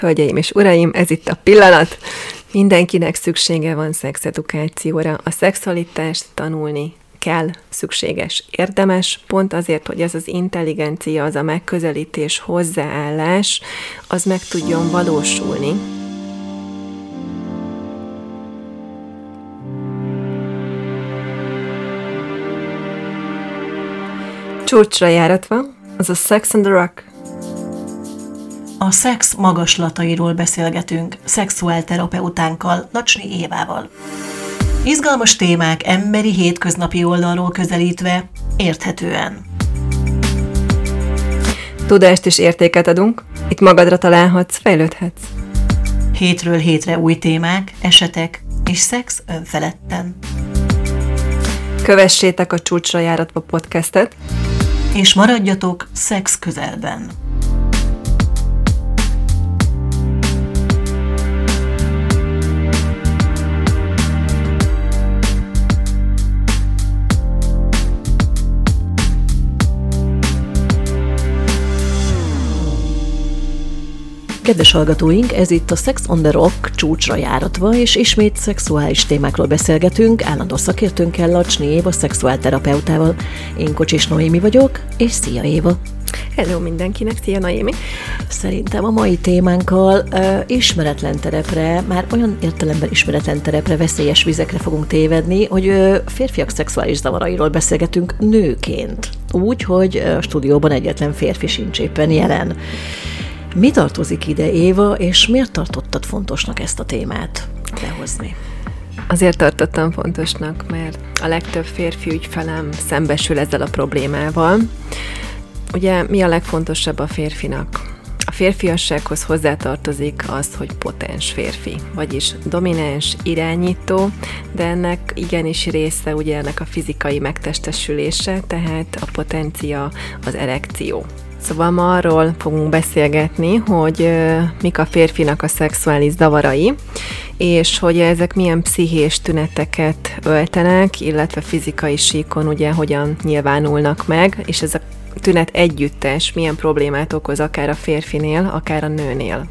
Hölgyeim és uraim, ez itt a pillanat. Mindenkinek szüksége van szexedukációra. A szexualitást tanulni kell, szükséges, érdemes, pont azért, hogy ez az intelligencia, az a megközelítés, hozzáállás, az meg tudjon valósulni. Csúcsra járatva, az a Sex on the Rock. A szex magaslatairól beszélgetünk szexuálterapeutánkkal, Nacsny Évával. Izgalmas témák emberi hétköznapi oldalról közelítve, érthetően. Tudást és értéket adunk, itt magadra találhatsz, fejlődhetsz. Hétről hétre új témák, esetek és szex önfeledten. Kövessétek a Csúcsra járatva podcastet, és maradjatok szex közelben. Kedves hallgatóink, ez itt a Sex on the Rock Csúcsra járatva, és ismét szexuális témákról beszélgetünk, állandó szakértőnkkel, Nacsny Éva szexuálterapeutával. Én Kocsis Noémi vagyok, és szia Éva! Hello mindenkinek, szia Noémi! Szerintem a mai témánkkal ismeretlen terepre, már olyan értelemben ismeretlen terepre, veszélyes vizekre fogunk tévedni, hogy férfiak szexuális zavarairól beszélgetünk nőként. Úgy, hogy a stúdióban egyetlen férfi sincs éppen jelen. Mi tartozik ide, Éva, és miért tartottad fontosnak ezt a témát behozni? Azért tartottam fontosnak, mert a legtöbb férfi ügyfelem szembesül ezzel a problémával. Ugye mi a legfontosabb a férfinak? A férfiassághoz hozzátartozik az, hogy potens férfi, vagyis domináns, irányító, de ennek igenis része ugye ennek a fizikai megtestesülése, tehát a potencia, az erekció. Szóval ma arról fogunk beszélgetni, hogy mik a férfinak a szexuális zavarai, és hogy ezek milyen pszichés tüneteket öltenek, illetve fizikai síkon ugye hogyan nyilvánulnak meg, és ez a tünet együttes milyen problémát okoz akár a férfinél, akár a nőnél.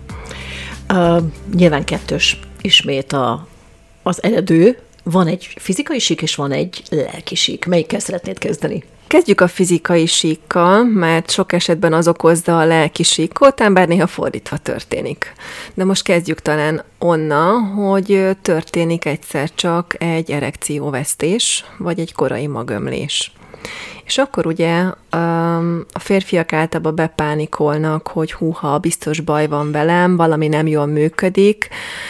Nyilván kettős ismét az eredő. Van egy fizikai sík, és van egy lelki sík. Melyikkel szeretnéd kezdeni? Kezdjük a fizikai síkkal, mert sok esetben az okozza a lelki síkot, ám bár néha fordítva történik. De most kezdjük talán onnan, hogy történik egyszer csak egy erekcióvesztés, vagy egy korai magömlés. És akkor ugye a férfiak általában bepánikolnak, hogy húha, biztos baj van velem, valami nem jól működik,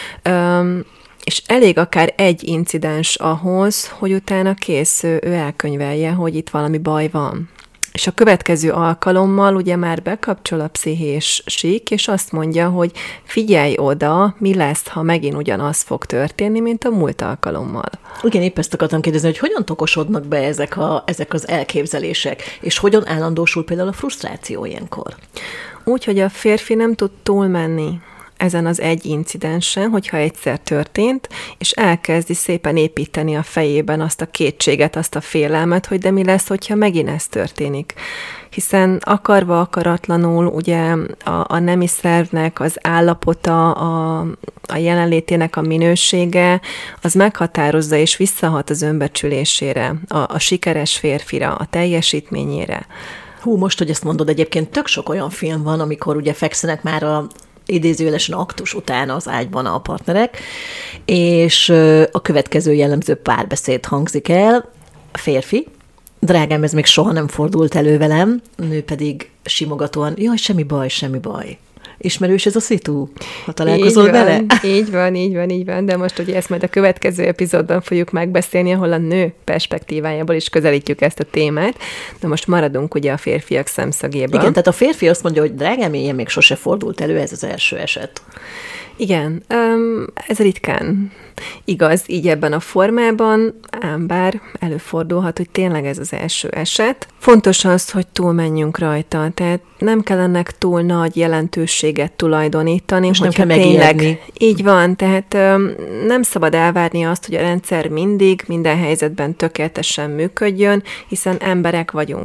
és elég akár egy incidens ahhoz, hogy utána kész, ő elkönyvelje, hogy itt valami baj van. És a következő alkalommal ugye már bekapcsol a pszichés sík, és azt mondja, hogy figyelj oda, mi lesz, ha megint ugyanaz fog történni, mint a múlt alkalommal. Igen, épp ezt akartam kérdezni, hogy hogyan tokosodnak be ezek az elképzelések, és hogyan állandósul például a frusztráció ilyenkor? Úgy, hogy a férfi nem tud túlmenni ezen az egy incidensen, hogyha egyszer történt, és elkezdi szépen építeni a fejében azt a kétséget, azt a félelmet, hogy de mi lesz, hogyha megint ez történik. Hiszen akarva akaratlanul ugye a nemi szervnek az állapota, a jelenlétének a minősége, az meghatározza és visszahat az önbecsülésére, a sikeres férfira, a teljesítményére. Hú, most, hogy ezt mondod, egyébként tök sok olyan film van, amikor ugye fekszenek már idézőjelesen aktus után az ágyban a partnerek, és a következő jellemző párbeszéd hangzik el, a férfi, drágám, ez még soha nem fordult elő velem, a nő pedig simogatóan, jaj, semmi baj, semmi baj. Ismerős ez a szitu, ha találkozol vele? Így van, de most ugye ezt majd a következő epizódban fogjuk megbeszélni, ahol a nő perspektívájából is közelítjük ezt a témát, de most maradunk ugye a férfiak szemszögében. Igen, tehát a férfi azt mondja, hogy drágám, ilyen még sose fordult elő, ez az első eset. Igen, ez ritkán igaz így ebben a formában, ám bár előfordulhat, hogy tényleg ez az első eset. Fontos az, hogy túlmenjünk rajta, tehát nem kell ennek túl nagy jelentőséget tulajdonítani, és hogyha nem kell tényleg így van, tehát nem szabad elvárni azt, hogy a rendszer mindig, minden helyzetben tökéletesen működjön, hiszen emberek vagyunk.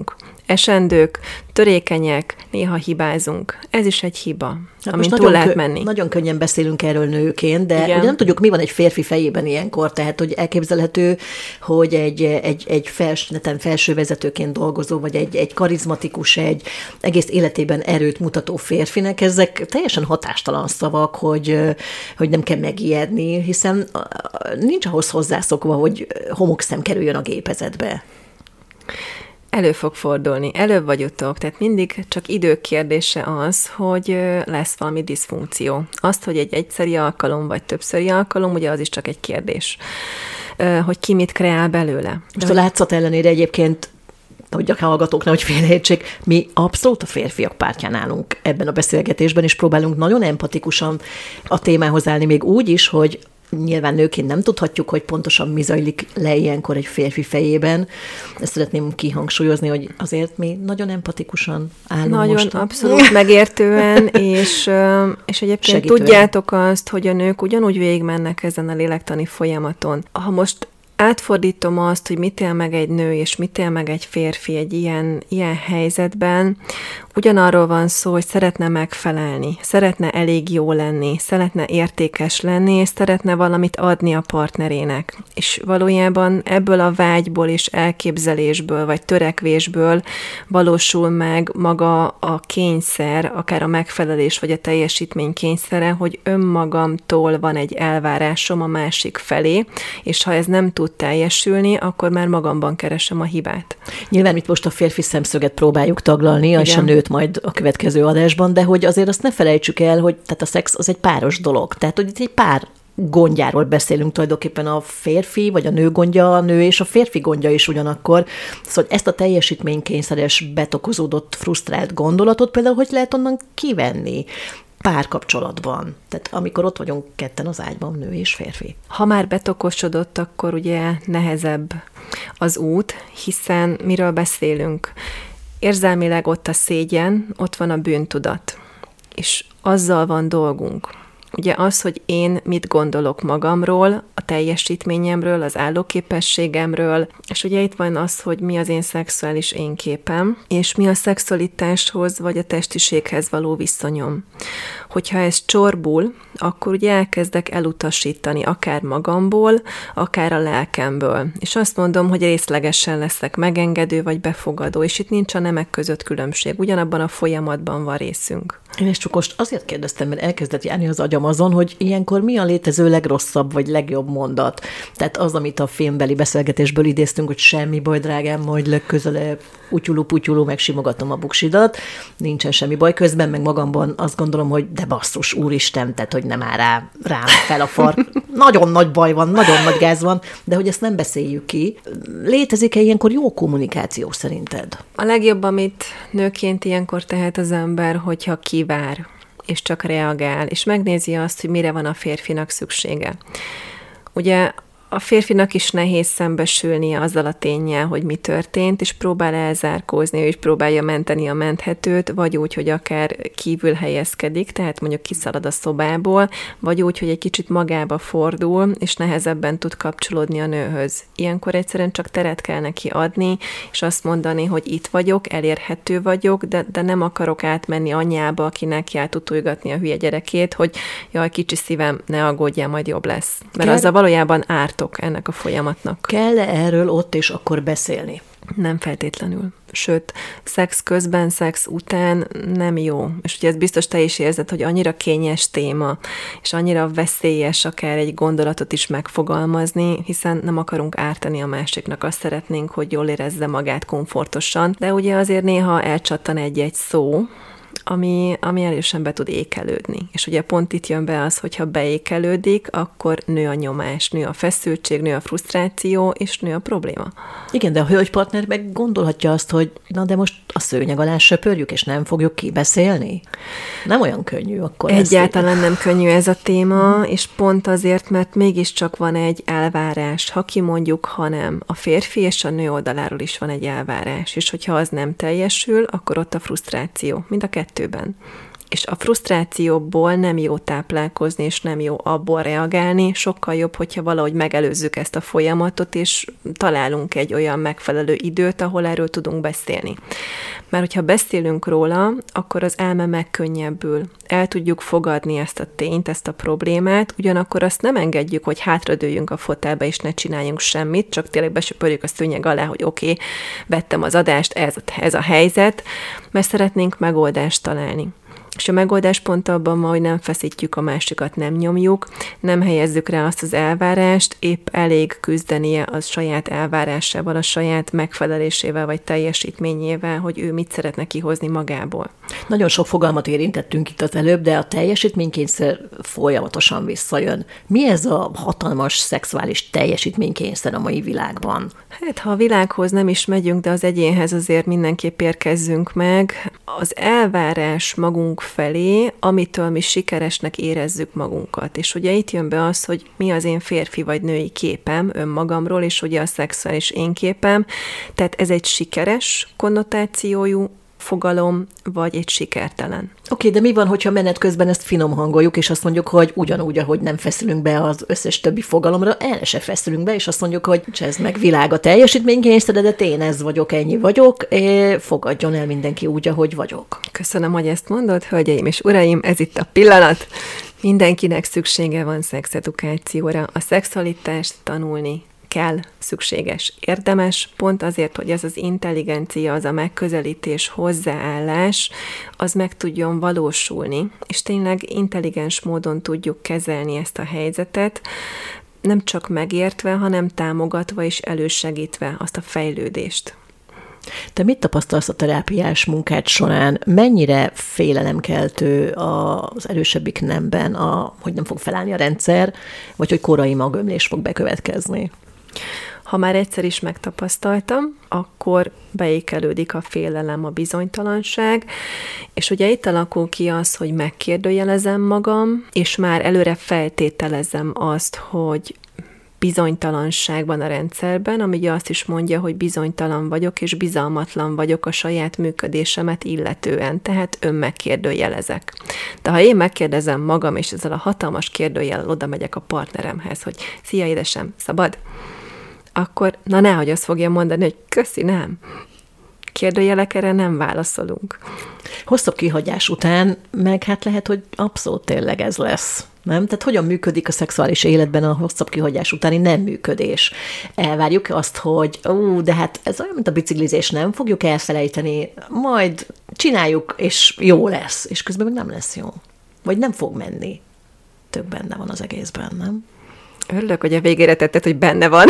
esendők, törékenyek, néha hibázunk. Ez is egy hiba, amin túl lehet menni. Nagyon könnyen beszélünk erről nőként, de ugye nem tudjuk, mi van egy férfi fejében ilyenkor, tehát hogy elképzelhető, hogy egy felső vezetőként dolgozó, vagy egy karizmatikus, egy egész életében erőt mutató férfinek, ezek teljesen hatástalan szavak, hogy nem kell megijedni, hiszen nincs ahhoz hozzászokva, hogy homokszem kerüljön a gépezetbe. Elő fog fordulni, előbb vagy utóbb, tehát mindig csak idő kérdése az, hogy lesz valami diszfunkció. Azt, hogy egy egyszeri alkalom, vagy többszöri alkalom, ugye az is csak egy kérdés, hogy ki mit kreál belőle. Most a látszat ellenére egyébként, hogy a hallgatók nehogy félreértsék, mi abszolút a férfiak pártján állunk ebben a beszélgetésben, és próbálunk nagyon empatikusan a témához állni, még úgy is, hogy nyilván nőként nem tudhatjuk, hogy pontosan mi zajlik le ilyenkor egy férfi fejében. Ezt szeretném kihangsúlyozni, hogy azért mi nagyon empatikusan állunk nagyon most. abszolút megértően, és egyébként segítően. Tudjátok azt, hogy a nők ugyanúgy végigmennek ezen a lélektani folyamaton. Ha most átfordítom azt, hogy mit él meg egy nő, és mit él meg egy férfi egy ilyen helyzetben, ugyanarról van szó, hogy szeretne megfelelni, szeretne elég jó lenni, szeretne értékes lenni, és szeretne valamit adni a partnerének. És valójában ebből a vágyból és elképzelésből, vagy törekvésből valósul meg maga a kényszer, akár a megfelelés, vagy a teljesítmény kényszere, hogy önmagamtól van egy elvárásom a másik felé, és ha ez nem tud teljesülni, akkor már magamban keresem a hibát. Nyilván itt most a férfi szemszöget próbáljuk taglalni, igen, és a nőt majd a következő adásban, de hogy azért azt ne felejtsük el, hogy tehát a szex az egy páros dolog. Tehát, hogy itt egy pár gondjáról beszélünk tulajdonképpen, a férfi, vagy a nő gondja, a nő és a férfi gondja is ugyanakkor. Szóval ezt a teljesítménykényszeres, betokozódott, frusztrált gondolatot például hogy lehet onnan kivenni párkapcsolatban? Tehát amikor ott vagyunk ketten az ágyban, nő és férfi. Ha már betokosodott, akkor ugye nehezebb az út, hiszen miről beszélünk? Érzelmileg ott a szégyen, ott van a bűntudat, és azzal van dolgunk. Ugye az, hogy én mit gondolok magamról, a teljesítményemről, az állóképességemről, és ugye itt van az, hogy mi az én szexuális énképem, és mi a szexualitáshoz vagy a testiséghez való viszonyom. Hogyha ez csorbul, akkor ugye elkezdek elutasítani akár magamból, akár a lelkemből. És azt mondom, hogy részlegesen leszek megengedő vagy befogadó, és itt nincs a nemek között különbség. Ugyanabban a folyamatban van részünk. Én ezt csak most azért kérdeztem, mert elkezdett járni az agyam azon, hogy ilyenkor mi a létező legrosszabb vagy legjobb mondat. Tehát az, amit a filmbeli beszélgetésből idéztünk, hogy semmi baj, drágám, majd legközelebb utyulú, megsimogatom a buksidat, nincsen semmi baj. Közben meg magamban azt gondolom, hogy de basszus, úristen, tehát hogy nem áll rám fel a fark. Nagyon nagy baj van, nagyon nagy gáz van, de hogy ezt nem beszéljük ki. Létezik-e ilyenkor jó kommunikáció szerinted? A legjobb, amit nőként ilyenkor tehet az ember, hogyha kivár, és csak reagál, és megnézi azt, hogy mire van a férfinak szüksége. Ugye a férfinak is nehéz szembesülnie azzal a ténnyel, hogy mi történt, és próbál elzárkózni, ő is próbálja menteni a menthetőt, vagy úgy, hogy akár kívül helyezkedik, tehát mondjuk kiszalad a szobából, vagy úgy, hogy egy kicsit magába fordul, és nehezebben tud kapcsolódni a nőhöz. Ilyenkor egyszerűen csak teret kell neki adni, és azt mondani, hogy itt vagyok, elérhető vagyok, de nem akarok átmenni anyjába, akinek jár tutulgatni a hülye gyerekét, hogy jaj, kicsi szívem, ne aggódjál, majd jobb lesz. Mert azzal valójában ártok ennek a folyamatnak. Kell-e erről ott és akkor beszélni? Nem feltétlenül. Sőt, szex közben, szex után nem jó. És ugye ez biztos te is érzed, hogy annyira kényes téma, és annyira veszélyes akár egy gondolatot is megfogalmazni, hiszen nem akarunk ártani a másiknak, azt szeretnénk, hogy jól érezze magát komfortosan, de ugye azért néha elcsattan egy-egy szó, ami erősen be tud ékelődni. És ugye pont itt jön be az, hogyha beékelődik, akkor nő a nyomás, nő a feszültség, nő a frusztráció, és nő a probléma. Igen, de a hölgypartner meg gondolhatja azt, hogy na de most a szőnyeg alá söpörjük, és nem fogjuk kibeszélni? Nem olyan könnyű akkor. Egyáltalán nem könnyű ez a téma, és pont azért, mert mégiscsak van egy elvárás, ha kimondjuk, ha nem. A férfi és a nő oldaláról is van egy elvárás, és hogyha az nem teljesül, akkor ott a frusztráció, mind a kettőben. És a frusztrációból nem jó táplálkozni, és nem jó abból reagálni, sokkal jobb, hogyha valahogy megelőzzük ezt a folyamatot, és találunk egy olyan megfelelő időt, ahol erről tudunk beszélni. Mert hogyha beszélünk róla, akkor az elme megkönnyebbül. El tudjuk fogadni ezt a tényt, ezt a problémát, ugyanakkor azt nem engedjük, hogy hátradőljünk a fotelbe, és ne csináljunk semmit, csak tényleg besöpörjük a szőnyeg alá, hogy oké, vettem az adást, ez a helyzet, mert szeretnénk megoldást találni. És a megoldás pont abban van, hogy nem feszítjük a másikat, nem nyomjuk, nem helyezzük rá azt az elvárást, épp elég küzdenie az saját elvárásával, a saját megfelelésével vagy teljesítményével, hogy ő mit szeretne kihozni magából. Nagyon sok fogalmat érintettünk itt az előbb, de a teljesítménykényszer folyamatosan visszajön. Mi ez a hatalmas szexuális teljesítménykényszer a mai világban? Hát, ha a világhoz nem is megyünk, de az egyénhez azért mindenképp érkezzünk meg. Az elvárás magunk felé, amitől mi sikeresnek érezzük magunkat. És ugye itt jön be az, hogy mi az én férfi vagy női képem önmagamról, és ugye a szexuális én képem. Tehát ez egy sikeres konnotációjú fogalom, vagy egy sikertelen. Oké, de mi van, hogyha menet közben ezt finom hangoljuk, és azt mondjuk, hogy ugyanúgy, ahogy nem feszülünk be az összes többi fogalomra, erre se feszülünk be, és azt mondjuk, hogy csezd meg világ a teljesítménykényszeredet, én ez vagyok, ennyi vagyok, fogadjon el mindenki úgy, ahogy vagyok. Köszönöm, hogy ezt mondod, hölgyeim és uraim, ez itt a pillanat. Mindenkinek szüksége van szexedukációra. A szexualitást tanulni kell, szükséges, érdemes, pont azért, hogy ez az intelligencia, az a megközelítés, hozzáállás, az meg tudjon valósulni, és tényleg intelligens módon tudjuk kezelni ezt a helyzetet, nem csak megértve, hanem támogatva és elősegítve azt a fejlődést. Te mit tapasztalsz a terápiás munkád során? Mennyire félelemkeltő az erősebbik nemben, hogy nem fog felállni a rendszer, vagy hogy korai magömlés fog bekövetkezni? Ha már egyszer is megtapasztaltam, akkor beékelődik a félelem, a bizonytalanság, és ugye itt alakul ki az, hogy megkérdőjelezem magam, és már előre feltételezem azt, hogy bizonytalanság van a rendszerben, ami ugye azt is mondja, hogy bizonytalan vagyok, és bizalmatlan vagyok a saját működésemet illetően, tehát önmegkérdőjelezek. De ha én megkérdezem magam, és ezzel a hatalmas kérdőjellel oda megyek a partneremhez, hogy szia édesem, szabad? Akkor nehogy azt fogja mondani, hogy köszi, nem. Kérdőjelek erre nem válaszolunk. Hosszabb kihagyás után meg hát lehet, hogy abszolút tényleg ez lesz. Nem? Tehát hogyan működik a szexuális életben a hosszabb kihagyás utáni nem működés? Elvárjuk azt, hogy de hát ez olyan, mint a biciklizés, nem fogjuk elfelejteni, majd csináljuk, és jó lesz. És közben meg nem lesz jó. Vagy nem fog menni. Tök benne van az egészben, nem? Örülök, hogy a végére tetted, hogy benne van.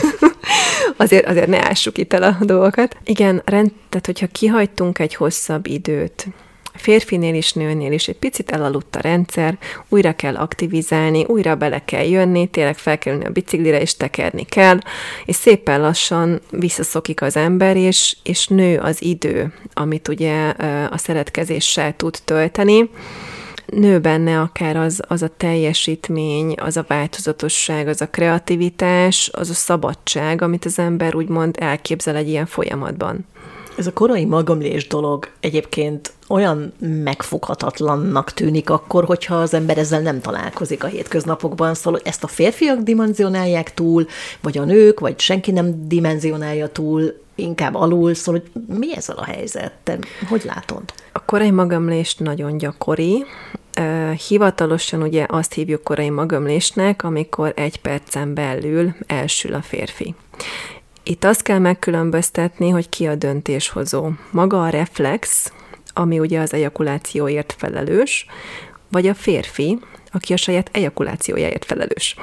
azért ne ássuk itt el a dolgokat. Igen, tehát hogyha kihagytunk egy hosszabb időt, férfinél is, nőnél is egy picit elaludt a rendszer, újra kell aktivizálni, újra bele kell jönni, tényleg fel kell ülni a biciklire, és tekerni kell, és szépen lassan visszaszokik az ember, és nő az idő, amit ugye a szeretkezéssel tud tölteni. Nő benne akár az a teljesítmény, az a változatosság, az a kreativitás, az a szabadság, amit az ember úgymond elképzel egy ilyen folyamatban. Ez a korai magömlés dolog egyébként olyan megfoghatatlannak tűnik akkor, hogyha az ember ezzel nem találkozik a hétköznapokban, szóval hogy ezt a férfiak dimenzionálják túl, vagy a nők, vagy senki nem dimenzionálja túl, inkább alul, szóval hogy mi ezzel a helyzet? Te hogy látod? A korai magömlés nagyon gyakori. Hivatalosan ugye azt hívjuk korai magömlésnek, amikor 1 percen belül elsül a férfi. Itt azt kell megkülönböztetni, hogy ki a döntéshozó. Maga a reflex, ami ugye az ejakulációért felelős, vagy a férfi, aki a saját ejakulációjáért felelős.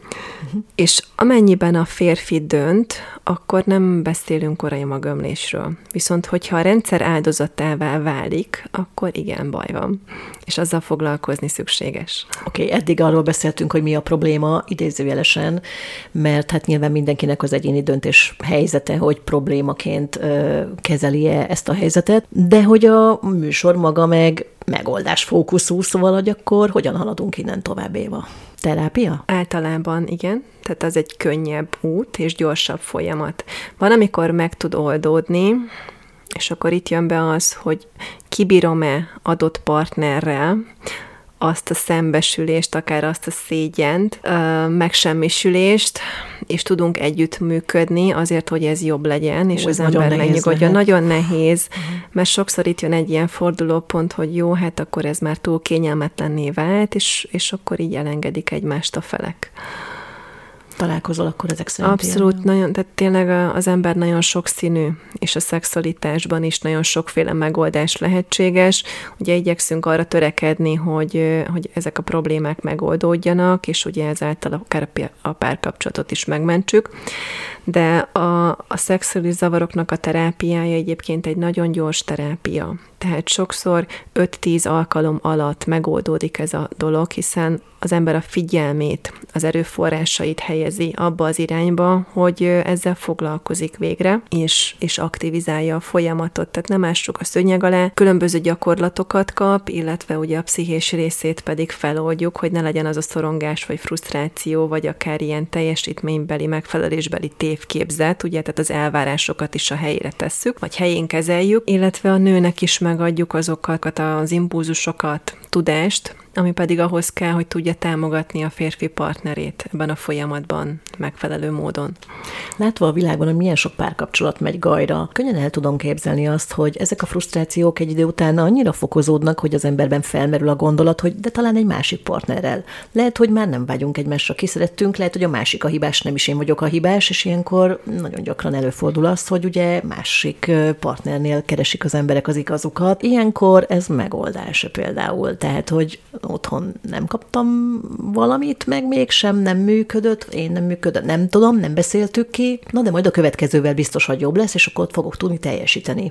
És amennyiben a férfi dönt, akkor nem beszélünk korai magömlésről. Viszont, hogyha a rendszer áldozatává válik, akkor igen, baj van. És azzal foglalkozni szükséges. Oké, eddig arról beszéltünk, hogy mi a probléma, idézőjelesen, mert hát nyilván mindenkinek az egyéni döntés helyzete, hogy problémaként kezeli-e ezt a helyzetet, de hogy a műsor maga meg megoldásfókuszú, szóval, hogy akkor hogyan haladunk innen tovább, Éva? Terápia? Általában igen, tehát az egy könnyebb út és gyorsabb folyamat. Van, amikor meg tud oldódni, És akkor itt jön be az, hogy kibírom-e adott partnerrel azt a szembesülést, akár azt a szégyent, megsemmisülést, és tudunk együttműködni azért, hogy ez jobb legyen, és az ember megnyugodjon. Nagyon nehéz, mert sokszor itt jön egy ilyen fordulópont, hogy jó, hát akkor ez már túl kényelmetlenné vált, és akkor így elengedik egymást a felek. Találkozol akkor ezek szerint? Abszolút, nagyon, tehát tényleg az ember nagyon sokszínű, és a szexualitásban is nagyon sokféle megoldás lehetséges. Ugye igyekszünk arra törekedni, hogy ezek a problémák megoldódjanak, és ugye ezáltal akár a párkapcsolatot is megmentsük. De a szexuális zavaroknak a terápiája egyébként egy nagyon gyors terápia. Tehát sokszor 5-10 alkalom alatt megoldódik ez a dolog, hiszen az ember a figyelmét, az erőforrásait helyezi abba az irányba, hogy ezzel foglalkozik végre, és aktivizálja a folyamatot. Tehát nem ássuk a szőnyeg alá, különböző gyakorlatokat kap, illetve ugye a pszichés részét pedig feloldjuk, hogy ne legyen az a szorongás, vagy frusztráció, vagy akár ilyen teljesítménybeli, megfelelésbeli tévképzet, ugye, tehát az elvárásokat is a helyére tesszük, vagy helyén kezeljük, illetve a nőnek is megadjuk azokat az impulzusokat, tudást, ami pedig ahhoz kell, hogy tudja támogatni a férfi partnerét ebben a folyamatban megfelelő módon. Látva a világban, hogy milyen sok párkapcsolat megy gajra, könnyen el tudom képzelni azt, hogy ezek a frusztrációk egy idő után annyira fokozódnak, hogy az emberben felmerül a gondolat, hogy de talán egy másik partnerrel. Lehet, hogy már nem vágyunk egymásra, kiszerettünk, lehet, hogy a másik a hibás, nem is én vagyok a hibás, és ilyenkor nagyon gyakran előfordul az, hogy ugye másik partnernél keresik az emberek az igazukat. Ilyenkor ez megoldás például. Tehát, hogy otthon nem kaptam valamit, meg mégsem nem működött, én nem működött, nem tudom, nem beszéltük ki, na de majd a következővel biztos, hogy jobb lesz, és akkor ott fogok tudni teljesíteni.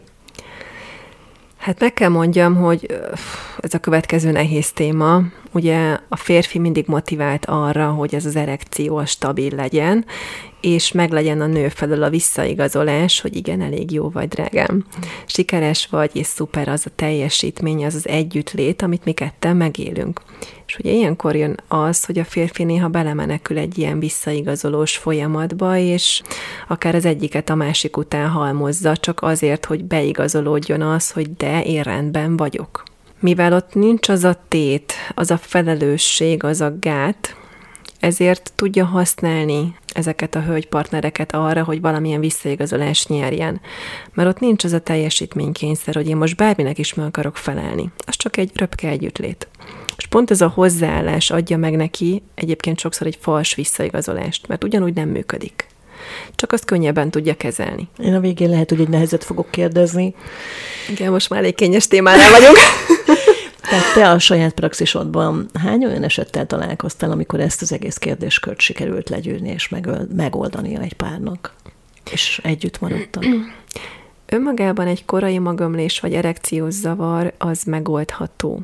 Hát meg kell mondjam, hogy ez a következő nehéz téma. Ugye a férfi mindig motivált arra, hogy ez az erekció stabil legyen, és meglegyen a nő felől a visszaigazolás, hogy igen, elég jó vagy, drágám. Sikeres vagy, és szuper az a teljesítmény, az az együttlét, amit mi ketten megélünk. És ugye ilyenkor jön az, hogy a férfi néha belemenekül egy ilyen visszaigazolós folyamatba, és akár az egyiket a másik után halmozza, csak azért, hogy beigazolódjon az, hogy de én rendben vagyok. Mivel ott nincs az a tét, az a felelősség, az a gát, ezért tudja használni ezeket a hölgypartnereket arra, hogy valamilyen visszaigazolást nyerjen. Mert ott nincs az a teljesítménykényszer, hogy én most bárminek is meg akarok felelni. Az csak egy röpke együttlét. És pont ez a hozzáállás adja meg neki egyébként sokszor egy fals visszaigazolást, mert ugyanúgy nem működik. Csak azt könnyebben tudja kezelni. Én a végén lehet, hogy egy nehezet fogok kérdezni. Igen, most már elég kényes témánál vagyunk. Tehát te a saját praxisodban hány olyan esettel találkoztál, amikor ezt az egész kérdéskört sikerült legyűrni és megoldania egy párnak, és együtt maradtak? Önmagában egy korai magömlés vagy erekciós zavar az megoldható.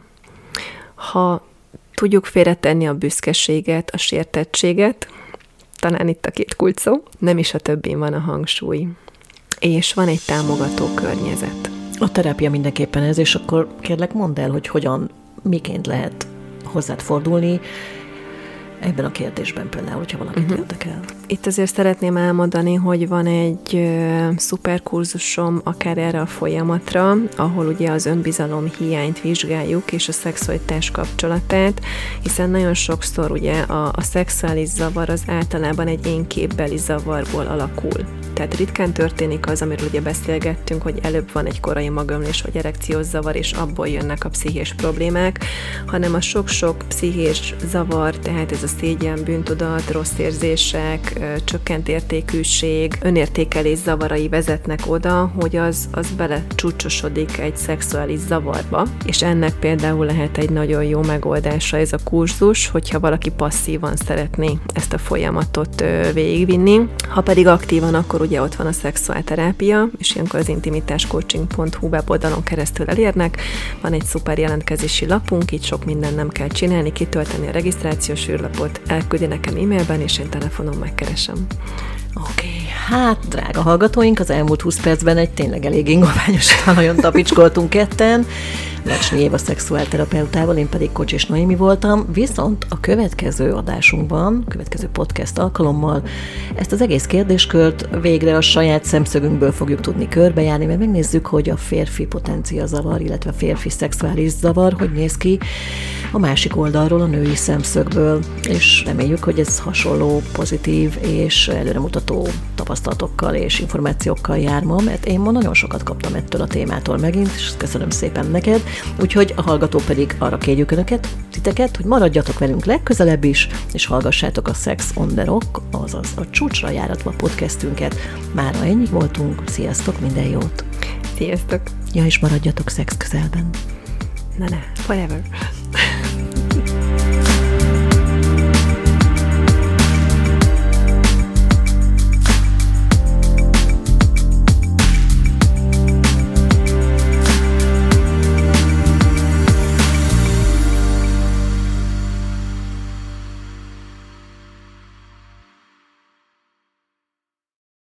Ha tudjuk félretenni a büszkeséget, a sértettséget, talán itt a két kulcs szó, nem is a többén van a hangsúly. És van egy támogató környezet. A terápia mindenképpen ez, és akkor kérlek mondd el, hogy hogyan, miként lehet hozzád fordulni ebben a kérdésben például, hogyha valakit érdekel. Itt azért szeretném elmondani, hogy van egy szuperkurzusom akár erre a folyamatra, ahol ugye az önbizalom hiányt vizsgáljuk, és a szexualitás kapcsolatát, hiszen nagyon sokszor ugye a szexuális zavar az általában egy énképbeli zavarból alakul. Tehát ritkán történik az, amiről ugye beszélgettünk, hogy előbb van egy korai magömlés vagy erekciós zavar, és abból jönnek a pszichés problémák, hanem a sok-sok pszichés zavar, tehát ez a szégyen, bűntudat, rossz érzések, csökkent értékűség, önértékelés zavarai vezetnek oda, hogy az belecsúcsosodik egy szexuális zavarba, és ennek például lehet egy nagyon jó megoldása ez a kurzus, hogyha valaki passzívan szeretné ezt a folyamatot végigvinni. Ha pedig aktívan, akkor ugye ott van a szexuálterápia, és ilyenkor az intimitáscoaching.hu weboldalon keresztül elérnek. Van egy szuper jelentkezési lapunk, így sok minden nem kell csinálni, kitölteni a regisztrációs űrlapot, elküldi nekem e-mailben, és én telefonon megkeresem. Oké, hát drága hallgatóink, az elmúlt 20 percben egy tényleg elég ingoványos talajon tapicskoltunk ketten. Lecsnyi Éva szexuálterapeutával, én pedig Kocsis Noémi voltam, viszont a következő adásunkban, következő podcast alkalommal ezt az egész kérdéskört végre a saját szemszögünkből fogjuk tudni körbejárni, mert megnézzük, hogy a férfi potencia zavar, illetve a férfi szexuális zavar, hogy néz ki a másik oldalról, a női szemszögből, és reméljük, hogy ez hasonló, pozitív és előremutató tapasztalatokkal és információkkal jár ma, mert én ma nagyon sokat kaptam ettől a témától megint, és köszönöm szépen neked, úgyhogy a hallgató pedig arra kérjük titeket, hogy maradjatok velünk legközelebb is, és hallgassátok a Sex on the Rock, azaz a Csúcsra járatva podcastünket. Mára ennyi voltunk, sziasztok, minden jót! Sziasztok! Ja, és maradjatok szex közelben! Na, forever!